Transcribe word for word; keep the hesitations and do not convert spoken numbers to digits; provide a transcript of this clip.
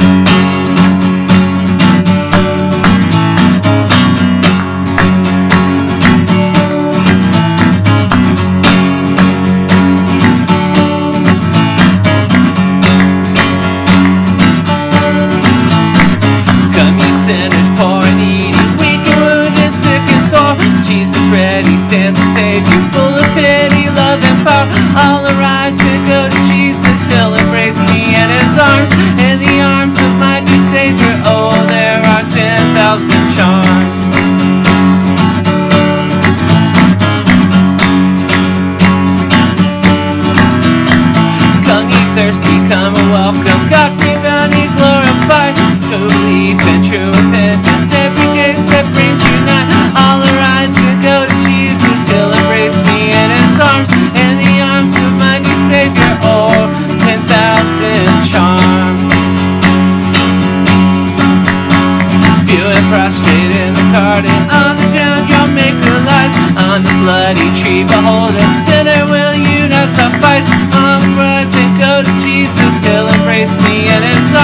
Stands to save you, full of pity, love, and power. I'll arise and go to Jesus. He'll embrace me in his arms, in the arms of my dear Savior. Oh, there are ten thousand charms. Come ye thirsty, come and welcome. God-free bounty glorified. To believe in true repentance, every day step brings you nigh. I'll arise and go to Jesus. He'll embrace me in his arms, in the arms of my dear Savior. Oh, ten thousand charms. Viewing prostrate in the garden, on the ground your maker lies. On the bloody tree, behold, a sinner will you not suffice. I'll rise and go to Jesus. He'll embrace me in his arms.